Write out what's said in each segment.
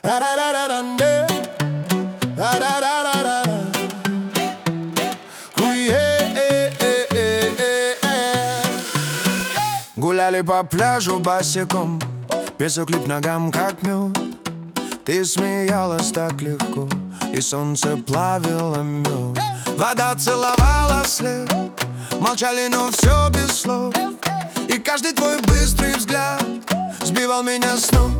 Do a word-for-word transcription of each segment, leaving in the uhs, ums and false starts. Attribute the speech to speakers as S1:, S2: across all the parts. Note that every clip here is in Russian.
S1: Гуляли по пляжу босиком, песок лип ногам, как мед. Ты смеялась так легко, и солнце плавило мед. Вода целовала след, молчали, но все без слов. И каждый твой быстрый взгляд сбивал меня с ног.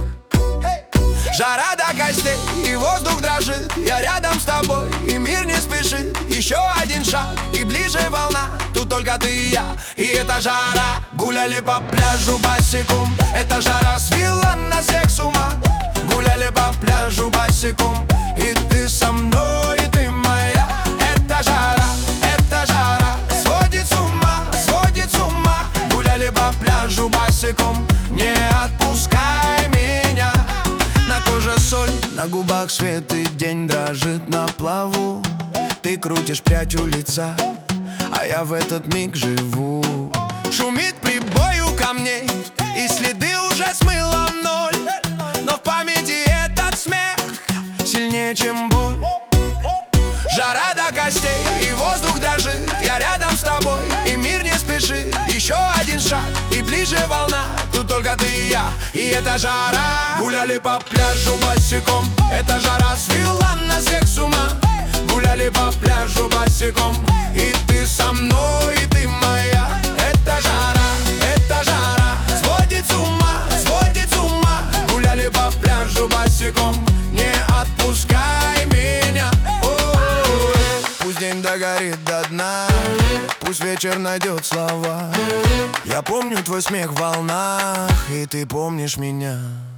S1: Жара до костей, и воздух дрожит. Я рядом с тобой, и мир не спешит. Еще один шаг, и ближе волна. Тут только ты и я, и это жара. Гуляли по пляжу босиком, эта жара свела нас всех с ума. Гуляли по пляжу босиком, и ты со мной, и ты моя. Это жара, это жара, сводит с ума, сводит с ума. Гуляли по пляжу босиком, не отпускай меня. На коже соль, на губах свет, и день дрожит на плаву. Ты крутишь прядь у лица, а я в этот миг живу. Шумит прибой у камней, и следы уже смыло в ноль. Но в памяти этот смех сильнее, чем боль. Жара до костей, и воздух дрожит. Я рядом с тобой, и мир не спешит. Еще один шаг, и ближе волна. Тут только ты и я, и это жара. Гуляли по пляжу босиком, эта жара свела нас всех с ума. Гуляли по пляжу босиком, и ты со мной, и ты моя. Это жара, это жара, сводит с ума, сводит с ума. Гуляли по пляжу босиком, не отпускай меня. О-о-о. Пусть день догорит до дна, пусть вечер найдет слова. Я помню твой смех в волнах, и ты помнишь меня.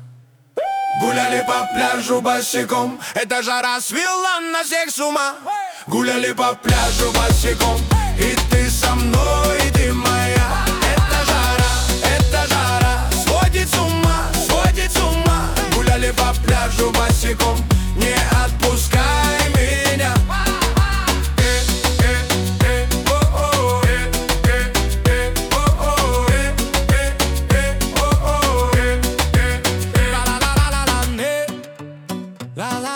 S1: Гуляли по пляжу босиком, эта жара свела нас всех с ума. Гуляли по пляжу босиком, и ты со мной, и ты моя. Это жара, это жара, сводит с ума, сводит с ума. Гуляли по пляжу босиком, не отпускай меня. La la